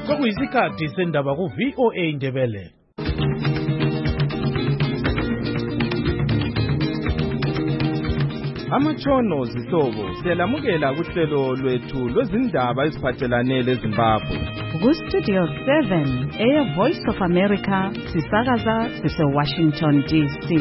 Sokuyisikhathi sendaba ku VOA Ndebele. Amatshono zihlobo siyalamukela kuhlelo lwethu lwezindaba eziphathelane leZimbabwe. Ku Studio 7 Voice of America sisakaza sise Washington DC.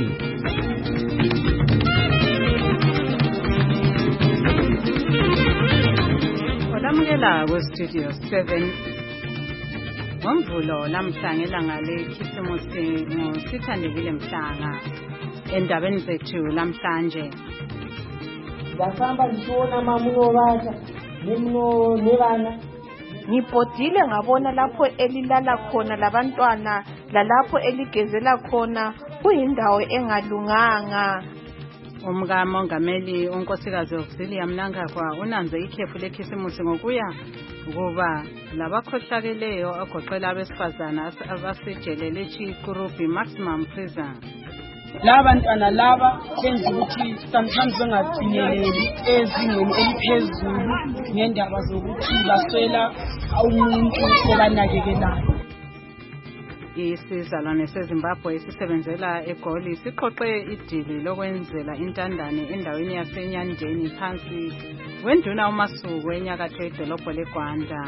Olamukela ku Studio 7 ngomvulo namhlanje ilanga leKhisimusi ngosithandekile mhlanga endabeni zethu namhlanje. Ngahamba ngishona mamuno batha nemuno nebana ngibhodile ngabona lapho elilala khona labantwana lalapho eligezela khona kuyindawo engalunganga. Umkamongameli unkosikazi Auxilia Mnangagwa unanze ikhefu leKhisimusi ngokuya kuba labakhohlakeleyo agoqela abesifazana abasejele leChikurubi Maximum Prison. Labantwana laba benza ukuthi sometimes bengafinyeleli ezingeni eliphezulu ngendaba zokuthi baswela umuntu obanakekelayo. Isizalwane seZimbabwe esisebenzela eGoli siqoqe idili lokwenzela intandane endaweni yaseNyandeni phansi wenduna uMasuku enyakatho edolobho leGwanda.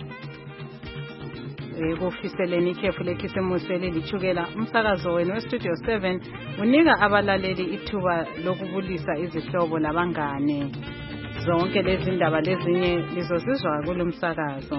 Ekufiseleni ikhefu leKhisimusi elilichukela umsakazo wenu weStudio 7 unika abalaleli ithuba lokubulisa izihlobo labangane. Zonke lezi ndaba lezinye lizozizwa kulo msakazo.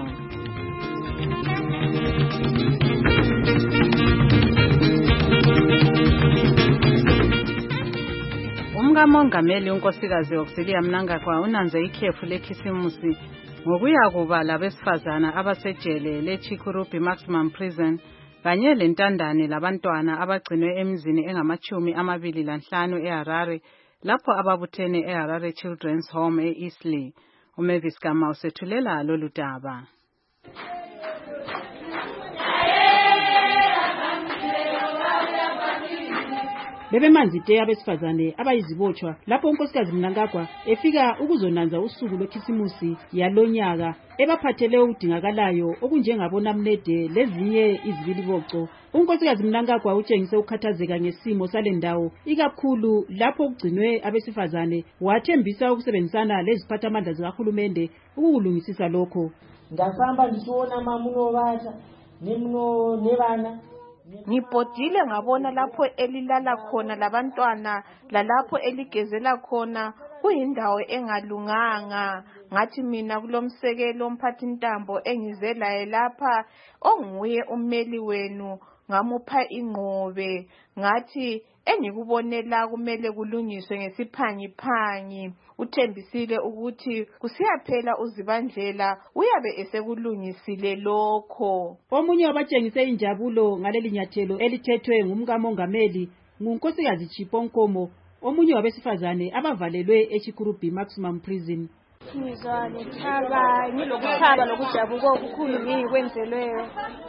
Umkamongameli unkosikazi Auxilia Mnangagwa unanze ikhefu leKhisimusi ngokuya kuba labesifazana abasejele leChikurubi Maximum Prison kanye lentandane labantwana abagcinwe emizini engama-25 eHarare lapho ababuthene eHarare Children's Home eEastleigh. uMavis Gama usethulela lolu daba. Bebemanzite abesifazane abayizibotshwa lapho unkosikazi Mnangagwa efika ukuzonanza usuku lweKhisimusi yalonyaka ebaphathele udingakalayo okunjengabona mnede lezinye izibiliboco. Unkosikazi Mnangagwa utshengise ukukhathazeka ngesimo salendawo ikakhulu lapho kugcinwe abesifazane wathembisa ukusebenzisana leziphathamandla zikahulumende ukulungisisa lokho. Ngahamba ngishona mamuno batha nemuno nebana ngibhodile ngabona lapho elilala khona labantwana lalapho eligezela khona kuyindawo engalunganga. Ngathi mina kulomsekelo umphathintambo engize laye lapha onguye ummeli wenu ngamupha ingqobe ngathi engikubonela kumele kulungiswe ngesiphangiphangi. Uthembisile ukuthi kusiyaphela uZibandlela uyabe esekulungisile lokho. Omunye wabatshengise injabulo ngaleli nyathelo elithethwe ngumkamongameli ngunkosikazi Chiponkomo, omunye wabesifazane abavalelwe eChikurubi Maximum Prison. Ngizwa ngilokuthaba lokujabuka okukhulu ngikwenzelweyo.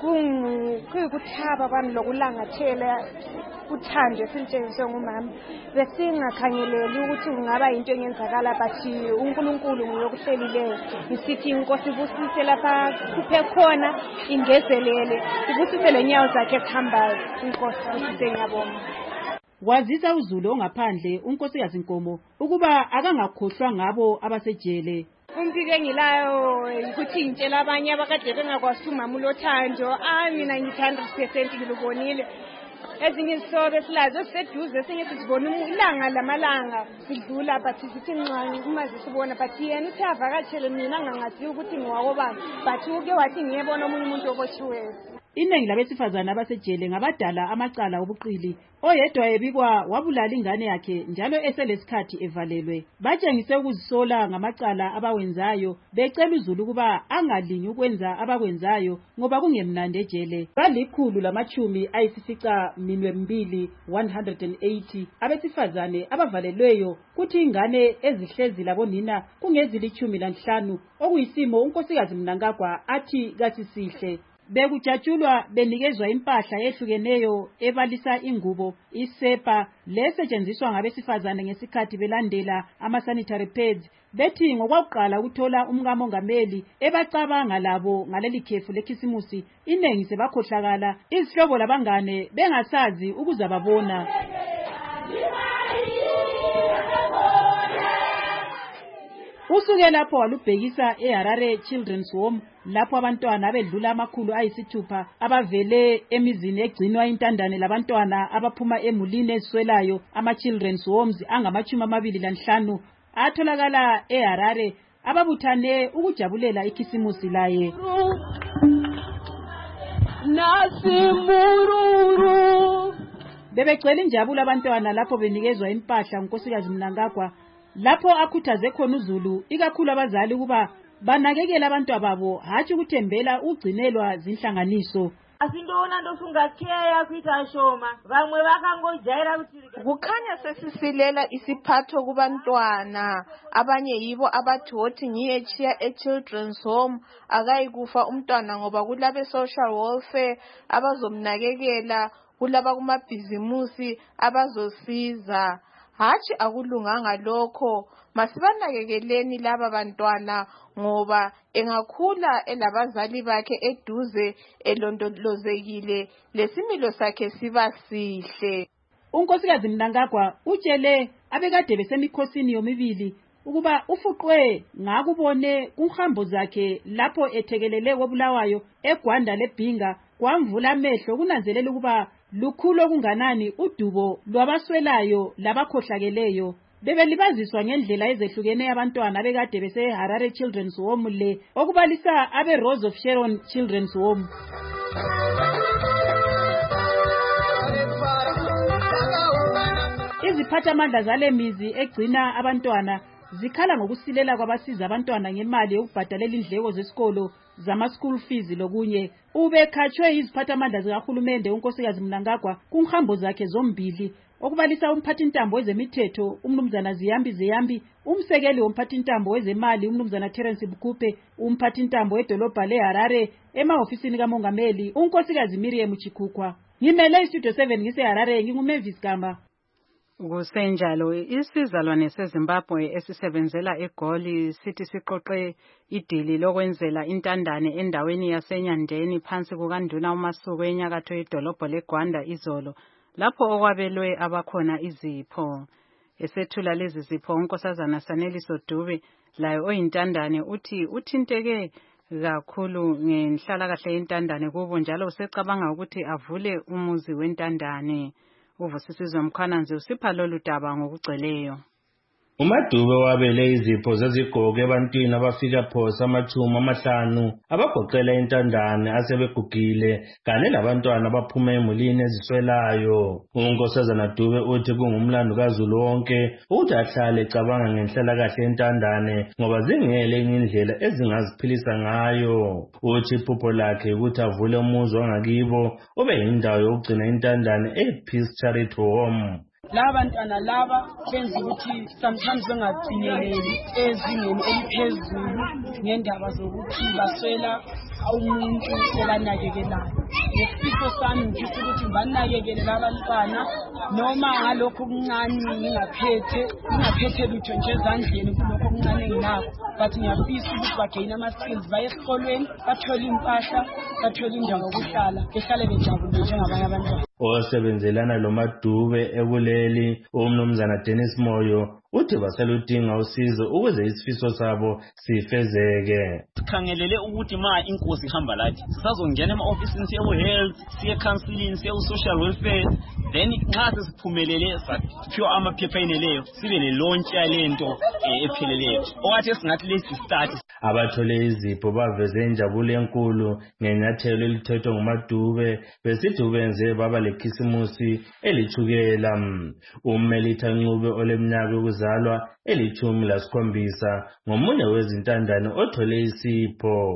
Kuyikuthaba kwami lokulangathela uthando esintshenziswe ngumama. Besingakhangeleli ukuthi kungaba into engenzakala bathi uNkulunkulu nguyokuhlelileyo. Ngisithi inkosi busise lapha kuphe khona ingezelele. Ibusise lenyawo zakhe ezihambayo. Inkosi busise ngiyabonga. Wazisa uZulu ongaphandle unkosikazi Nkomo ukuba akangakhohlwa ngabo abasejele. Umpike engilayo ukuthi ngitshela abanye abakade bengakwazi umama ulothando. Mina ngithi 100% ngilubonile. Ezinye izisobe esilazo siseduze esinye sizibona ilanga lamalanga sidlula but sithi nxanye kumazi sibona but yena uthi avakatshele mina ngangathi ukuthi ngiwakobani but uke wathi ngiyebona omunye umuntu obotshiweyo. Iningi labesifazana abasejele ngabadala amacala obuqili. Oyedwa ebikwa wabulala ingane yakhe njalo eselesikhathi evalelwe. Batshengise ukuzisola ngamacala abawenzayo becela uZulu kuba angalingi ukwenza abakwenzayo ngoba kungemnandi ejele. Balikhulu lamachumi ayisifica minwe mbili 180 abesifazane abavalelweyo kuthi ingane ezihlezi labonina kungezili 15 okuyisimo unkosikazi Mnangagwa athi kasisihle. bekujatshulwa benikezwa impahla ehlukeneyo ebalisa ingubo, isepa lesetshenziswa ngabesifazane ngesikhathi belandela ama-sanitary pads. Bethi ngokwakuqala ukuthola umkamongameli ebacabanga labo ngaleli khefu lekhisimusi inengi sebakhohlakala, izihlobo labangane bengasazi ukuzababona. Usuke lapho walubhekisa eHarare Children's Home lapho abantwana bedlula 600 abavele emizini egcinwa intandane labantwana abaphuma emulini eziswelayo. Ama-Children's Homes angama-25 atholakala eHarare ababuthane ukujabulela ikhisimusi laye. Bebegcwele injabulo abantwana lapho benikezwa impahla unkosikazi Mnangagwa, lapho akhuthaze khona uZulu ikakhulu abazali ukuba banakekela abantwana babo, hatshi ukuthembela ugcinelwa zinhlanganiso. Asindona ndosungatheya kuita shoma vamwe vakangojaira kuti kukhanya sesisilela isiphatho kubantwana abanye yibo abathi wothi ngiyechiya e-Children's Home akayikufa umntwana ngoba kulabe social welfare abazomnakekela, kulaba kumabhizimusi abazosiza. Hatshi akulunganga lokho, masibanakekeleni laba bantwana ngoba engakhula elabazali bakhe eduze elondolozekile lesimilo sakhe siba sihle. Unkosikazi Mnangagwa utshele abekade besemikhosini yomibili ukuba ufuqwe ngakubone kuhambo zakhe lapho ethekelele koBulawayo eGwanda leBhinga kwamvula amehlo kunanzelela ukuba lukhulu okunganani udubo lwabaswelayo labakhohlakeleyo. Bebelibaziswa ngendlela ezehlukeneyo abantwana bekade beseHarare Children's Home le okubalisa abe Rose of Sharon Children's Home. Iziphathamandla zale mizi egcina abantwana zikhala ngokusilela kwabasiza abantwana ngemali yokubhadalela indleko zesikolo zama-school fees lokunye. Ubekhatshwe iziphathamandla zikahulumende unkosikazi Mnangagwa kunhambo zakhe zombili okubalisa umphathintambo wezemithetho umnumzana Ziyambi, umsekeli womphathintambo wezemali umnumzana Terence Bukupe, umphathintambo wedolobha leHarare emahofisini kamongameli unkosikazi Miriam Chikukwa. Ngimele iStudio 7 ngiseHarare, nginguMavis Gamba. Kusenjalo isizalwane seZimbabwe esisebenzela eGoli sithi siqoqe idili lokwenzela intandane endaweni yaseNyandeni phansi kukaNduna uMasuku enyakatho yedolobho leGwanda izolo lapho okwabelwe abakhona izipho. Esethula lezi zipho unkosazana Saneliso Dube laye oyintandane uthi uthinteke kakhulu ngenhlalakahle yentandane kubo njalo usecabanga ukuthi avule umuzi wentandane. Uvusisizwe Mkhwananzi usipha lolu daba ngokugcweleyo. uMadube wabele izipho zezigogo ebantwini abafika phosa 50 abagoqela intandane asebegugile kanye labantwana abaphuma emulini eziswelayo. uNkosazana Dube uthi kungumlando kaZulu wonke ukuthi ahlale ecabanga ngenhlalakahle yentandane ngoba zingele indlela ezingaziphilisa ngayo. Uthi iphupho lakhe ukuthi avule umuzi wangakibo ube yindawo yokugcina intandane ePeace Charity Home. Labantwana laba benza ukuthi sometimes bengagcineleli ezingeni eliphezulu ngendaba zokuthi baswela umuntu obanakekelayo. Nesifiso sami ngifisa ukuthi banakekele labantwana noma ngalokho okuncane ngingaphethe lutho nje ezandleni kulokho okuncane enginakho, but ngiyafisa ukuthi bagain ama-skills baye esikolweni bathole impahla bathole indawo yokuhlala behlale bejabule njengabanye abantwana. Osebenzelana loMadube ekuleli umnumzana Dennis Moyo uthi basaludinga usizo ukuze isifiso sabo sifezeke. Sikhangelele ukuthi ma inkosi ihamba lathi sisazongena ema-ofisini siye health siye counseling siye social welfare, then nxa sesiphumelele saphiwa amaphepha eneleyo sibe le-launch yalento epheleleyo okwathi singathi lesi start. Abathole izipho baveze injabulo enkulu ngenyathelo elithethwe nguMadube besithi ubenze baba lekhisimusi elithukela. uMelita Ncube oleminyaka yokuzalwa 17 ngomunye wezintandane othole isipho.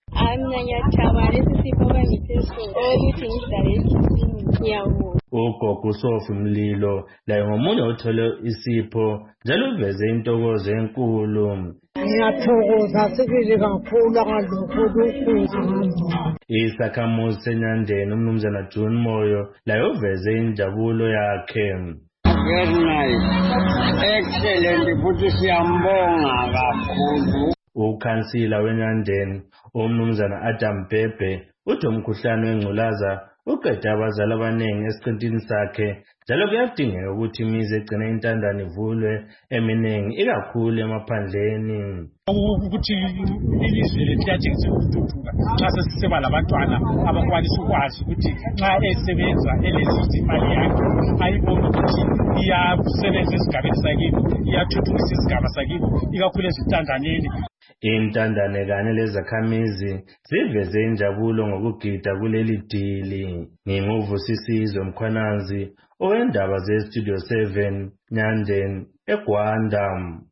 ugogo Sofi Mlilo laye ngomunye othole isipho njalo uveze intokozo enkulu. Ngiyathokoza sibili kakhulu ngalokho. Isakhamuzi seNyandeni umnumzana June Moyo laye uveze injabulo yakhe. Very nice. Excellent. Futhi siyambonga kakhulu. Ukhansila weNyandeni umnumzana Adam Bhebhe uthi umkhuhlane wengculaza uqeda abazali abaningi esiqintini sakhe njalo kuyadingeka ukuthi imizi egcina intandane ivulwe eminingi ikakhulu emaphandleni. Ukuthi ilizwe liyatshengisa ukuthuthuka nxa sesiseba labantwana abakwanisa ukwazi ukuthi nxa esebenza elezisa imali yakhe ayibona ukuthi iyasebenza esigabeni sakibo iyathuthukisa isigaba sakibo ikakhulu ezintandaneni. Intandane kanye lezakhamizi ziveze injabulo ngokugida kuleli dili. Nginguvusisizwe Mkhwanazi owendaba ze-Studio 7 Nyandeni eGwanda.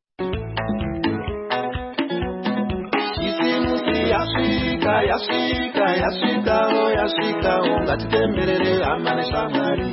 Yashika ungatitemerere amane shamari.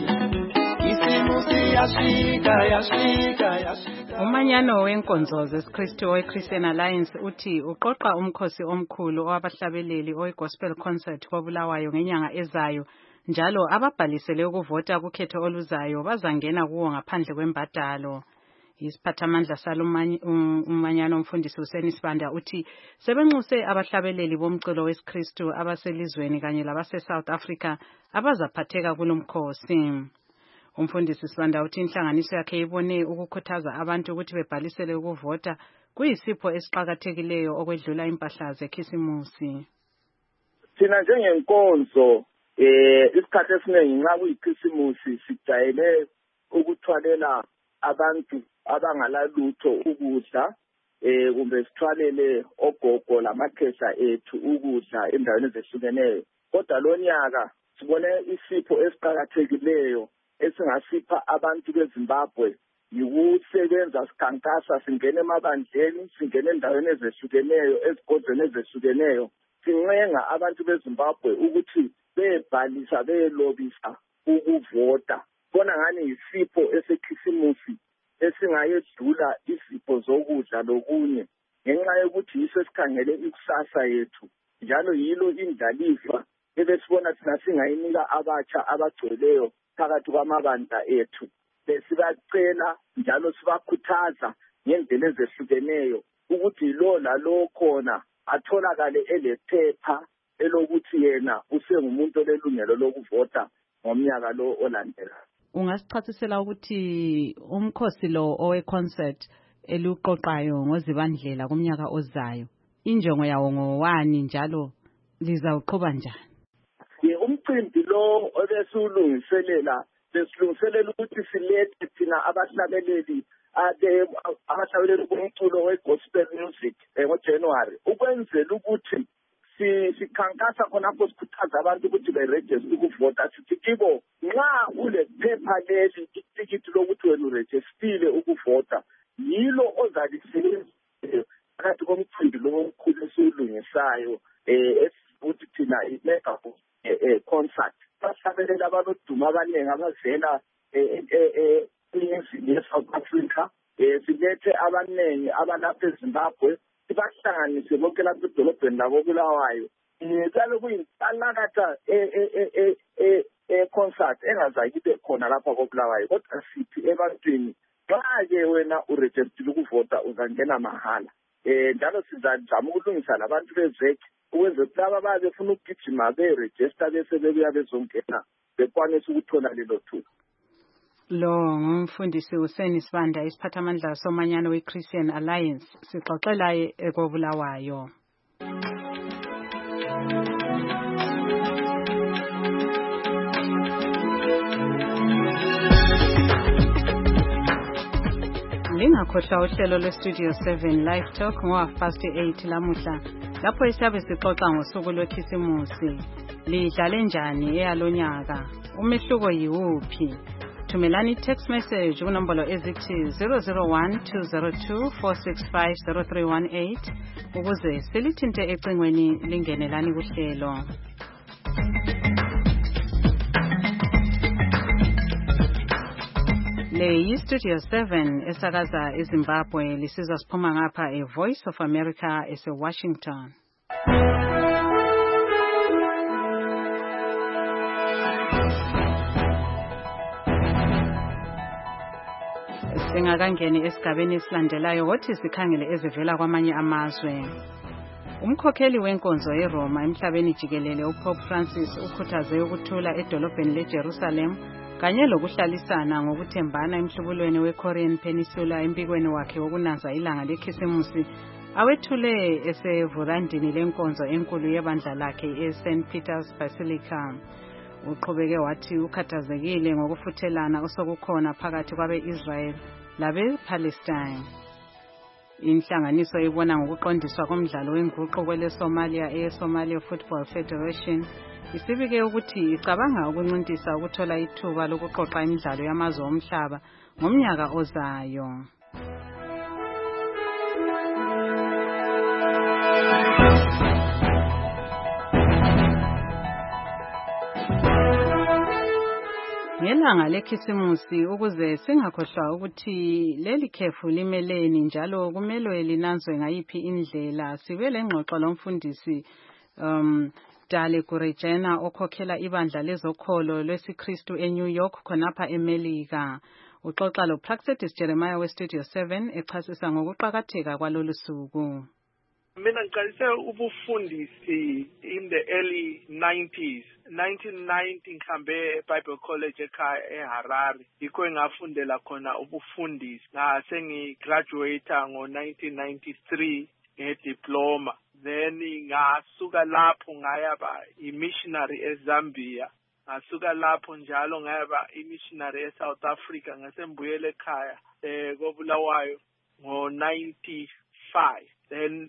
Yashika. Umanyano wenkonzo zeSikristu we-Christian Alliance uthi uqoqa umkhosi omkhulu owabahlabeleli oyi-gospel concert koBulawayo ngenyanga ezayo njalo ababhalisele ukuvota kukhetho oluzayo bazangena kuwo ngaphandle kwembadalo. Isiphathamandla umanyano umfundisi Hussein Sibanda uthi sebenxuse abahlabeleli bomculo weSikristu abaselizweni kanye labase-South Africa abazaphatheka kulomkhosi. Umfundisi Sibanda uthi inhlanganiso yakhe ibone ukukhuthaza abantu ukuthi bebhalisele ukuvota kuyisipho esiqhakathekileyo okwedlula impahla zekhisimusi. Thina njengenkonzo isikhathi esiningi nxa kuyikhisimusi sijayele ukuthwalela abantu abangalalutho ukudla kumbe sithwalele ogogo lamakhehla ethu ukudla endaweni ezehlukeneyo. Kodwa lo nyaka sibone isipho esiqhakathekileyo esingasipha abantu beZimbabwe yikusebenza sikhankasa singene emabandleni singene endaweni ezehlukeneyo ezigodlweni ezehlukeneyo sincenga abantu beZimbabwe ukuthi bebhalisa beyelobisa ukuvota. Bona ngani isipho esekhisimusi esingayedlula izipho zokudla lokunye ngenxa yokuthi yiso sikhangele ikusasa yethu njalo yilo indlalifa ebesibona thina singayinika abatsha abagcweleyo phakathi kwamabandla ethu. Besibacela njalo sibakhuthaza ngendlela ezehlukeneyo ukuthi lo lalo khona atholakale elephepha elokuthi yena usengumuntu olelungelo lokuvota ngomnyaka lo olandela. Ungasichasisela ukuthi umkhosi lo owe-concert eluqoqayo ngoZibandlela kumnyaka ozayo injongo yawo ngowani njalo lizawuqhuba njani? Umcimbi lo obesulungiselela besilungiselela ukuthi silethe thina abahlabeleli bomculo we-gospel music ngoJanuary ukwenzela ukuthi sikhankasa khonapho sikhuthaza abantu ukuthi berejiste ukuvota sithi kibo nxa ulephepha leli itikiti lokuthi wena urejistile ukuvota yilo ozalisebenzisa phakathi komcimbi lo omkhulu esiwulungisayo esithi thina i-mega concert. Bahlabeleli abanoduma abaningi abavela emizini ye-South Africa silethe abaningi abalapha eZimbabwe sibahlanganise bonke lapha edolobheni lakoBulawayo. Kalo kuyinhlalakatha concert engazange ibe khona lapha koBulawayo kodwa sithi ebantwini nxa-ke wena urejistile ukuvota uzangena mahala. Njalo sizazama ukulungisa labantu bezekhe ukwenzela ukuthi laba ababe befuna ukugijima berejista bese bebuya bezongena bekwanisa ukuthola lelo thuba. Lo ngumfundisi Hussein Sibanda isiphathamandla somanyano we-Christian Alliance sixoxela koBulawayo. Lingakhohlwa uhlelo lwe-Studio 7 Live Talk ngo-8:30 lamuhla lapho isiyabe sixoxa ngosuku lwekhisimusi. Lidlale njani eyalonyaka? Umehluko yiwuphi? Thumelani text message kunombolo ezithi 001-202-465-0318 ukuze silithinte ecingweni lingenelani kuhlelo. Le yi-Studio 7 esakaza eZimbabwe lisizwa siphuma ngapha e-Voice of America ese-Washington. Singakangeni esigabeni esilandelayo wothi sikhangele ezivela kwamanye amazwe. Umkhokheli wenkonzo eRoma emhlabeni jikelele uPope Francis ukhuthaze ukuthula edolobheni leJerusalem kanye lokuhlalisana ngokuthembana emhlubulweni weKorean Peninsula empikweni wakhe wokunanza ilanga lekhisimusi awethule esevurandini lenkonzo enkulu yebandla lakhe eSt Peter's Basilica. Uqhubeke wathi ukhathazekile ngokufuthelana osokukhona phakathi kwabe-Israel labe-Palestine. Inhlanganiso ibona ngokuqondiswa komdlalo wenguqu kwele-Somalia eSomalia Football Federation isibike ukuthi icabanga ukuncintisa ukuthola ithuba lokuqoqa imidlalo yamazwe omhlaba ngomnyaka ozayo. Ngelanga lekhisimusi ukuze singakhohlwa ukuthi leli khefu limeleni njalo kumelwe linanzwe ngayiphi indlela sibe lengxoxo lomfundisi Dale Kurejena okhokhela ibandla lezokholo lwesiKristu eNew York khonapha eMelika. Uxoxa lo Praxedis Jeremiah weStudio 7 echasisa ngokuqakatheka kwalolu suku. Mina ngiqalise ubufundisi in the early 90s. 1990 ngihambe eBible College ekhaya eHarare. Yikho engafundela khona ubufundisi. Ngase ngigraduate ngo1993 ngediploma. Then ngasuka lapho ngayaba imissionary eZambia. Ngasuka lapho njalo ngayaba imissionary eSouth Africa ngasembuyele ekhaya koBulawayo ngo95. Then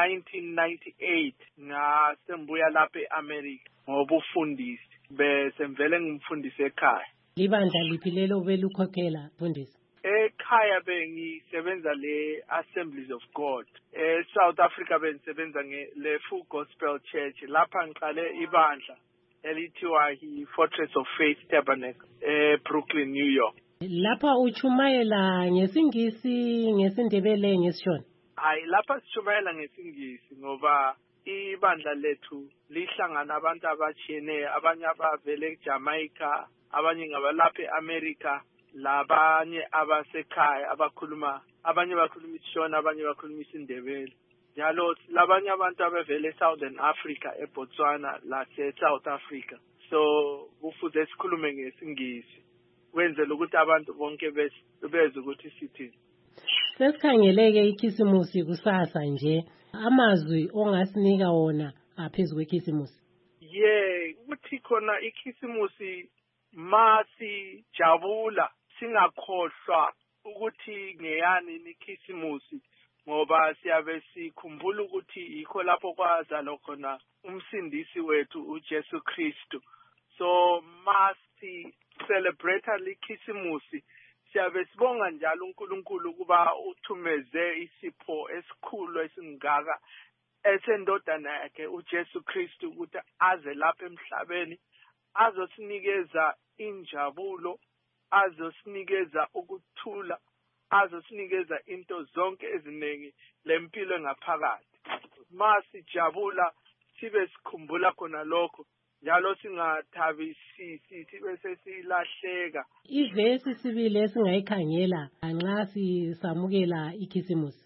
1998 ngasembuya lapha eAmerica ngobufundisi bese ngivele ngimfundise ekhaya. Libandla liphi lelo belukhokhela mfundisi? Ekhaya bengisebenza le Assemblies of God. South Africa bengisebenza le Full Gospel Church. Lapha ngiqale ibandla elithiwa Fortress of Faith Tabernacle Brooklyn, New York. Lapha uchumayela ngesingisi, ngesindebele, ngesishona? Hayi, lapha sichumayela ngesingisi ngoba ibandla lethu lihlangana abantu abatshiyeneyo, abanye abavele eJamaica, abanye ngabalapha eAmerica, labanye abasekhaya abanye bakhuluma isishona, abanye bakhuluma isindebele. Njalo labanye abantu abavele eSouthern Africa, eBotswana lase-South Africa. So kufuze sikhulume ngesingisi kwenzela ukuthi abantu bonke beze ukuthi sithini. Sesikhangeleke ikhisimusi kusasa nje, amazwi ongasinika wona aphezu kwekhisimusi. Ukuthi khona ikhisimusi masi jabula singakhohlwa ukuthi ngeyani ikhisimusi ngoba siyabe sikhumbula ukuthi yikho lapho kwazalwa khona umsindisi wethu uJesu Kristu. So masi celebrate ikhisimusi siyabe sibonga njalo uNkulunkulu kuba uthumeze isipho esikhulu esingaka esendodana yakhe uJesu Kristu ukuthi aze lapha emhlabeni azosinikeza injabulo, azosinikeza ukuthula, azosinikeza into zonke eziningi lempilo engaphakathi. Masijabula sibe sikhumbula khona lokho njalo singathabisisi sibe sesilahleka. Ivesi sibili esingayikhangela nxa sisamukela ikhisimusi.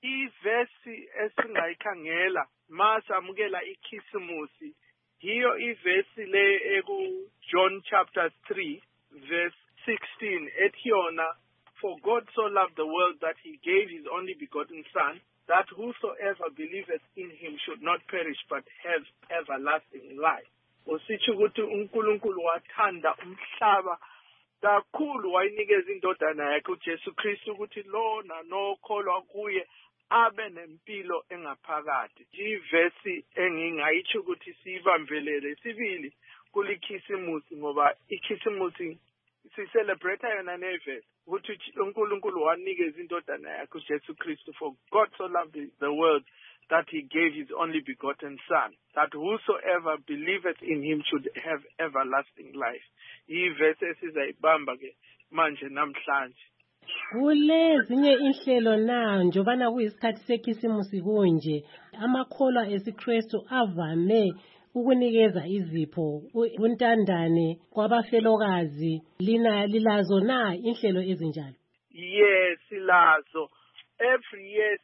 Ivesi esingayikhangela masamukela ikhisimusi hiyo ivesi le eku John chapter 3 verse 16 ethiona, for God so loved the world that he gave his only begotten son, that whosoever believeth in him should not perish but have everlasting life. Usitsho ukuthi uNkulunkulu wathanda umhlaba kakhulu wayinikeza indodana yakhe uJesu Kristu ukuthi lona nokholwa kuye abe nempilo engaphakathi. Ivesi engingayitsho ukuthi sibambelele sibili kulikhisimusi ngoba ikhisimusi sicelebrate yona nevesi ukuthi uNkulunkulu wanikeza indodana yakhe uJesu Kristu, for God so loved the world that he gave his only begotten son, that whosoever believeth in him should have everlasting life. Ivesi esizayibamba ke manje namhlanje. Kulezinye inhlelo na njobana kuyisikhathi sekhisimusi kunje, amakholwa esiKristu avame ukunikeza izipho kuntandane kwabafelokazi. Lina lilazo na inhlelo ezinjalo? Yes, silazo. Every year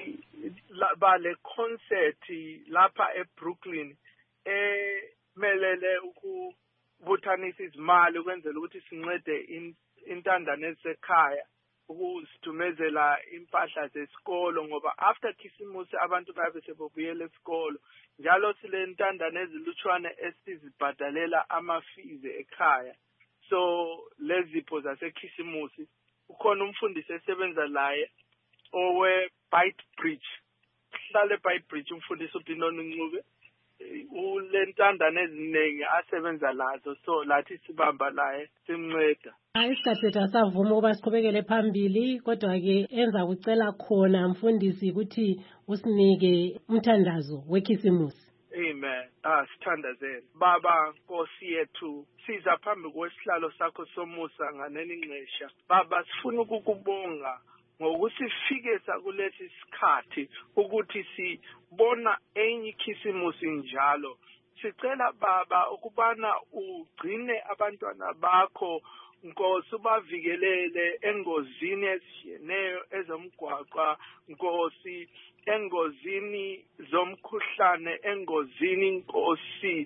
bale concert lapha eBrooklyn melele ukubuthanisa izimali ukwenzela ukuthi sincede intandane esekhaya ukuzithumezela impahla zesikolo, ngoba after Khisimusi abantu babe sebobuyela esikolo. Njalo sile ntandane ezilutshwane esizibhadalela ama-fees ekhaya. So lezipho zaseKhisimusi ukhona umfundisi esebenza laye owe Bite Bridge, hlale Bite Bridge, umfundisi uBinoni Ncube. Ule ntandane eziningi asebenza lazo, so lathi sibamba laye simnceda. Isikhathi asavuma ukuba siqhubekele phambili, kodwa ke enza kucela khona mfundisi ukuthi usinike umthandazo wekhisimusi. Amen. Sithandazeni. Baba Nkosi yethu, siza phambi kwesihlalo sakho somusa nganeni nxesha. Baba sifuna ukukubonga ngokusifikisa kulesi sikhathi ukuthi sibona enye ikhisimusi njalo. Sicela Baba ukubana ugcine abantwana bakho, Nkosi, ubavikelele engozini ezishiyeneyo ezomgwaqwa, Nkosi, engozini zomkhuhlane, engozini Nkosi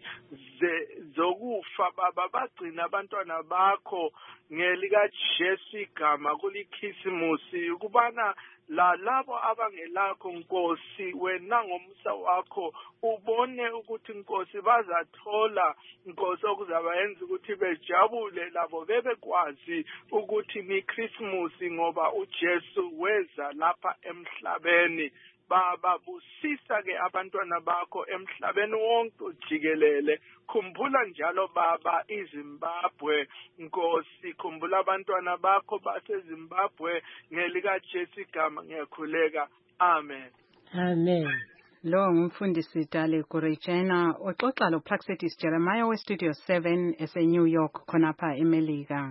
zokufa. Baba bagcina abantwana bakho ngelika Jesu igama kulikhisimusi, ukubana labo abangelakho Nkosi, wena ngomsa wakho ubone ukuthi Nkosi bazathola Nkosi okuzabayenza ukuthi bejabule labo bebekwazi ukuthi ni Christmas ngoba uJesu weza lapha emhlabeni. Baba busisa ke abantwana bakho emhlabeni wonke ujikelele. Khumbula njalo Baba iZimbabwe Nkosi, khumbula abantwana bakho baseZimbabwe ngelika Jesu igama ngiyakhuleka. Amen. Amen. Lo ngumfundisi Dale Gurejena oxoxa lo Praxedis Jeremiah weStudio 7 ese-New York khonapha eMelika.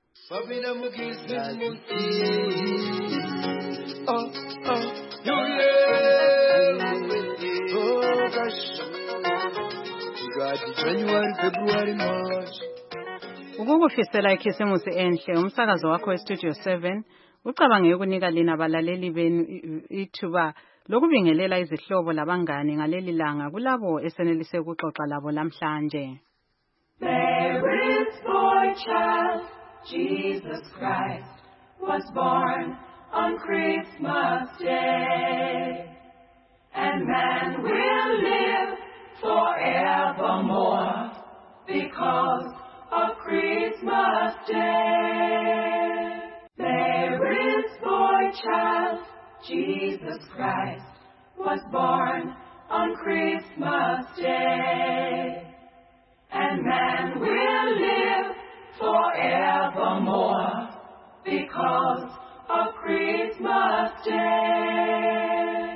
Ukukufisela ikhisimusi enhle, umsakazo wakho weStudio 7 ucabange ukunika lina abalaleli benu ithuba lokubingelela izihlobo labangane ngaleli langa kulabo esenelise ukuxoxa labo namhlanje. There is boy child, Jesus Christ was born on Christmas Day, and man will live forevermore because of Christmas Day. There is boy child, Jesus Christ was born on Christmas Day, and man will live forevermore because of Christmas Day.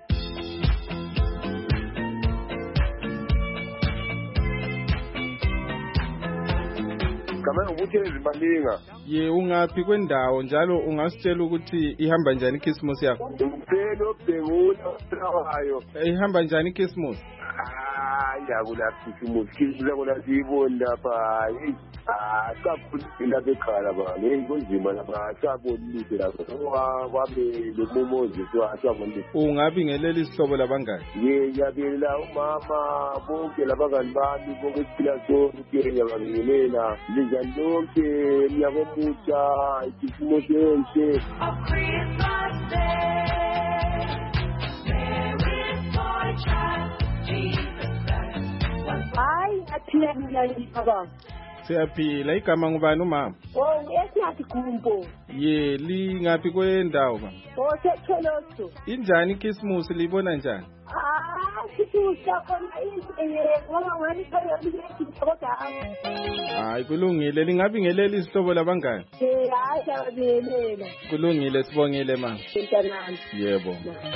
Kama ukuthi Malinga. Ye ungaphi kwendawo njalo ungasitshela ukuthi ihamba njani iChristmas yakho? Uphelo bhekula wayo. Ihamba njani iChristmas? Yakula Christmas kula sibona lapha. Kakhulu bekhaya ba. Ngikunzima lapha sabonile lapha. Kwabe lomomozi swasabonile. Ungabingelela isihlobo labangani? Ye ngiyabingelela umama bonke labangani bami bonke siphila sonke ngiyabingelela. Njalo lonke ngiyabomutsha ikhisimusi enhle. Christmas Day, there is boy child, Jesus Christ was born. Aphila mina baba. Siyaphila, igama ngubani umama? Esingathi Gumbo. Ye, lingaphi kwendawo ba? Setholoso. Injani iChristmas libona njani? Hayi kulungile, lingabi ngeleli isihlobo labangani. Kulungile, sibongile ma. Yebo.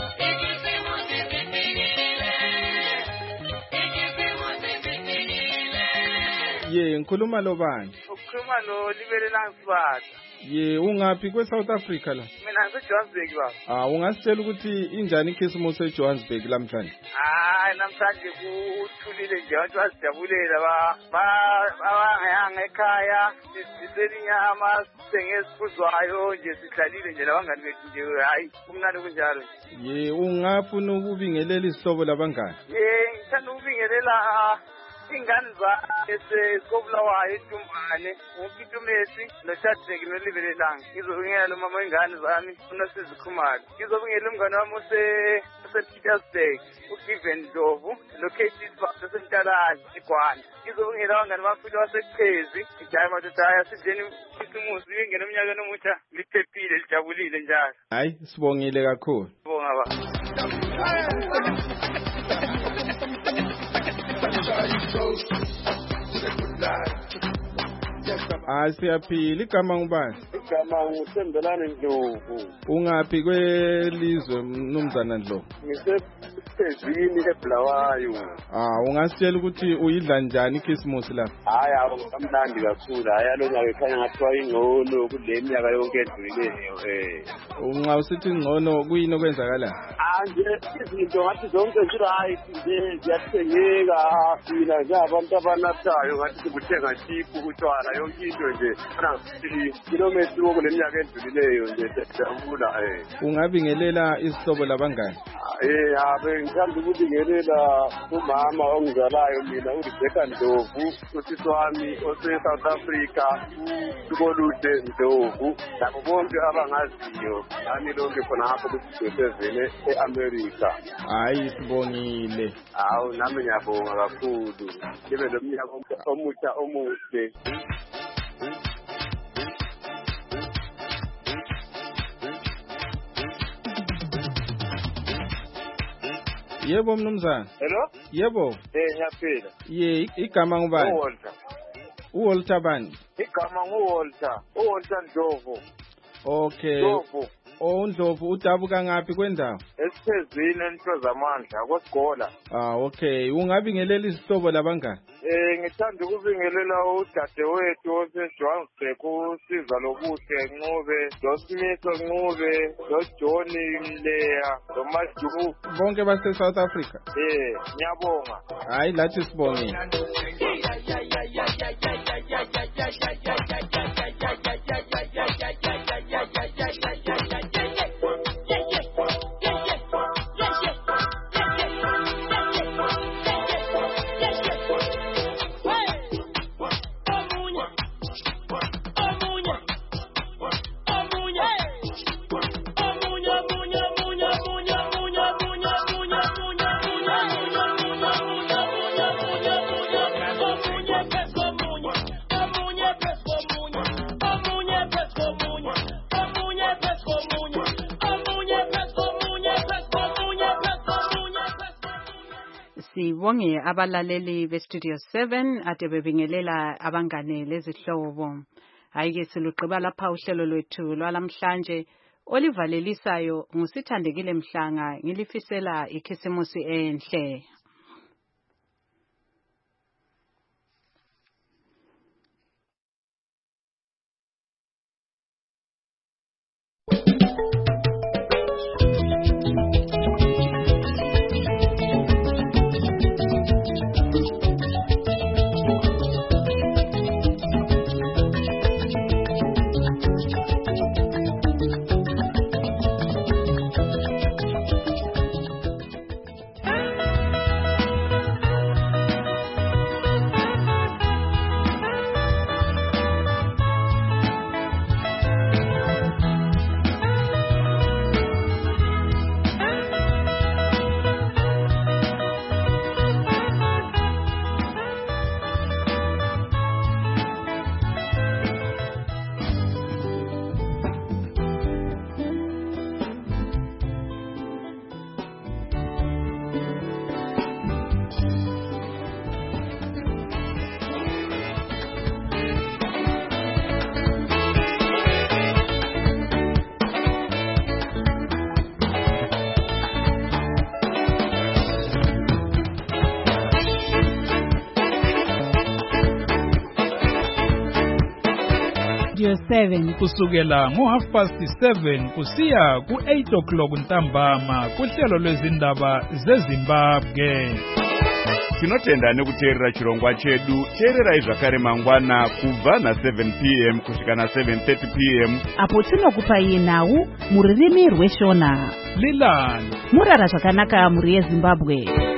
Ye, ngikhuluma lo bani? Ukhuluma lo Libelelang Sibata. Ye, ungaphi kwe-South Africa la? Mina ngiseJohannesburg baba. Ungasitshela ukuthi injani ikhisimusi eJohannesburg lamhlanje? Hayi namhlanje kuthulile nje abantu bazijabulela abangayanga ekhaya sisele inyama sengesifuzwayo nje sihlalile nje labangani bethu nje hayi kumnandi kunjalo. Ye, ungafuna ukubingelela isihlobo labangani? Ye, ngithanda ukubingelela ingane zaseSkobulawayo eNtumbane uPitumesi noShadrack noLibelelang. Ngizobingelela mama ingane zami uNosizikhumalo. Ngizobingelela umngane wami osePietersburg uGiven Ndlovu loKatie Sibata oseNtalala eGwanda. Ngizobingelela abangane bafika waseChezi ijayi madodaya sideni isimusi ingene eminyakeni omutsha liphephile lijabulile njalo. Hayi sibongile kakhulu. Sibonga baba. Siyaphila, igama ngubani? Igama nguSembelane Ndlovu. Ungaphi kwelizwe mnumzana Ndlovu? Ngisesezini eBulawayo. Ungasitshela ukuthi uyidla njani ikhisimusi la? Hayi akamnandi kakhulu. Hayi alonyaka ekhanya ngathiwa ingcono kule minyaka yonke edlulileyo. Unxa usithi ingcono kuyini okwenzakala? Nje izinto ngathi zonke zirayi nje ziyathengeka sina njengabantu abanathayo ngathi sikuthenga chipu utshwala yonke into nje kilometri kule minyaka edlulileyo nje siyabula. Ungabingelela isihlobo labangani? Ngithanda ukubingelela umama ongizalayo mina uRebecca Ndlovu, usisi wami ose-South Africa uSikolude Ndlovu labo bonke abangaziyo nami lonke khona ngapho kuSizwe e-America. Hayi sibongile. Nami ngiyabonga kakhulu. Libe lomnyaka omutsha omuhle. Yebo mnumzana. Hello? Yebo. Ngiyaphila. Ye, igama ngubani? Walter bani? Igama nguWalter Ndlovu. Okay. Ndlovu. Ndlovu udabuka ngaphi kwendawo? Esithezini entozamandla koSigola. Okay. Ungabingelela isihlobo labangani? Ngithanda ukubingelela udadewethu oseJohannesburg uSiza Lobuhle Ncube, Smith Ncube, John Mleya, Maju. Bonke base South Africa? Ngiyabonga. Hayi lathi sibongile. Sibonge abalaleli beStudio 7 ade bebingelela abangane lezihlobo. Hayike siluqhiba lapha uhlelo lwethu lwalamhlanje olivalelisayo ngusithandekile Mhlanga ngilifisela ikhisimusi enhle. Studio 7 kusukela ngo7:30 kusiya ku8 o'clock ntambama kuhlelo lwezindaba zeZimbabwe. Tinotenda nekuteerera chirongwa chedu. Teererai zvakare mangwana kubva na7 p.m. kusvika na7:30 p.m. apo tinokupai nhau muririmi rweshona. Lilani murara zvakanaka muri yeZimbabwe.